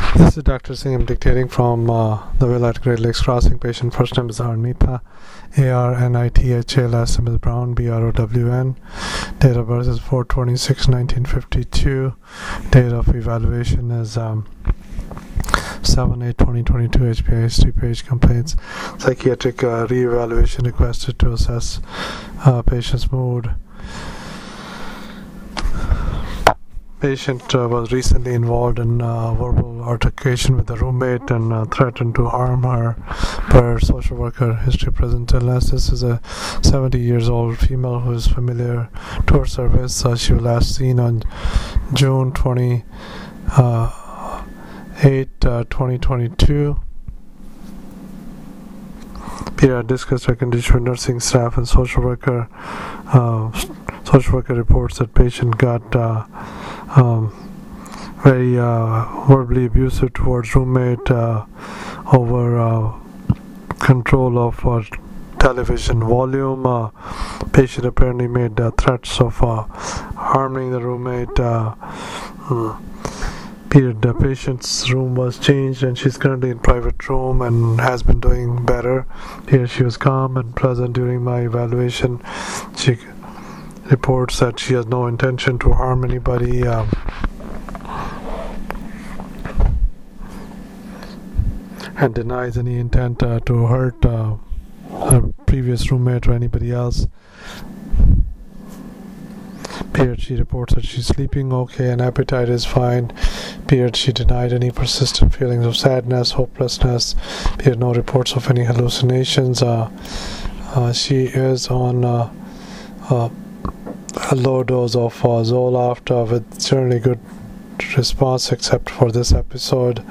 This is Dr. Singh. I'm dictating from the Villa at Great Lakes Crossing. Patient first name is Arnitha, Arnitha, last name is Brown, Brown. Date of birth is 4/26/1952. Date of evaluation is 7/8/2022. HPI history page complaints. Psychiatric re-evaluation requested to assess patient's mood. Patient was recently involved in verbal altercation with a roommate and threatened to harm her per social worker. History present illness. This is a 70-year-old female who is familiar to her service. She was last seen on June 28, 2022. Peer discussed her condition with nursing staff and social worker. Social worker reports that patient got very verbally abusive towards roommate over control of television volume. Patient apparently made threats of harming the roommate. The patient's room was changed and she's currently in private room and has been doing better. Here she was calm and pleasant during my evaluation. She reports that she has no intention to harm anybody. And denies any intent to hurt her previous roommate or anybody else. She reports that she's sleeping okay and appetite is fine. She denied any persistent feelings of sadness, hopelessness. No reports of any hallucinations. She is on a low dose of Zoloft with generally good response except for this episode.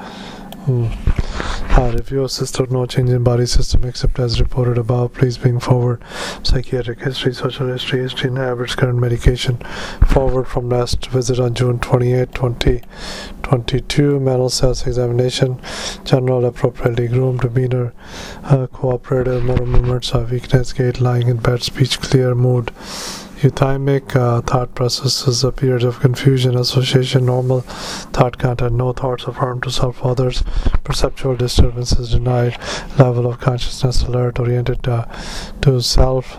Review of sister, no change in body system except as reported above. Please bring forward psychiatric history, social history and habits, current medication. Forward from last visit on June 28, 2022. Mental self examination. General appropriately groomed, demeanor cooperative, motor movements of weakness, gait, lying in bed, speech clear, mood euthymic, thought processes, periods of confusion, association normal, thought content, no thoughts of harm to self or others, perceptual disturbances denied, level of consciousness alert, oriented to self,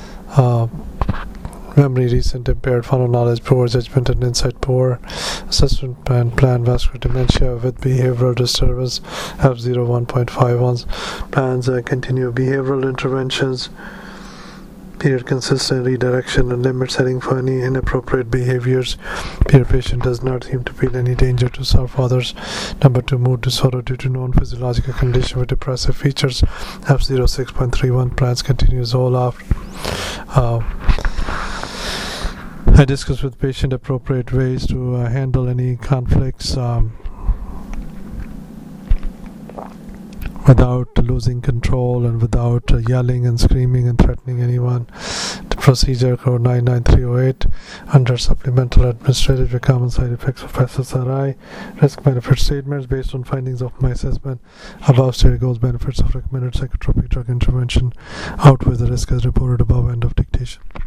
memory recent impaired, final knowledge poor, judgment and insight poor, assessment plan vascular dementia with behavioral disturbance F0 1.51, plans continue behavioral interventions. Consistent redirection and limit setting for any inappropriate behaviors. Patient does not seem to feel any danger to self or others. Number 2, mood disorder due to known physiological condition with depressive features F0 6.31, plans continue Zoloft. I discussed with patient appropriate ways to handle any conflicts without losing control and without yelling and screaming and threatening anyone. The procedure code 99308 under supplemental administrative common side effects of SSRI. Risk benefit statements based on findings of my assessment. Above stated goals, benefits of recommended psychotropic drug intervention outweigh the risk as reported above. End of dictation.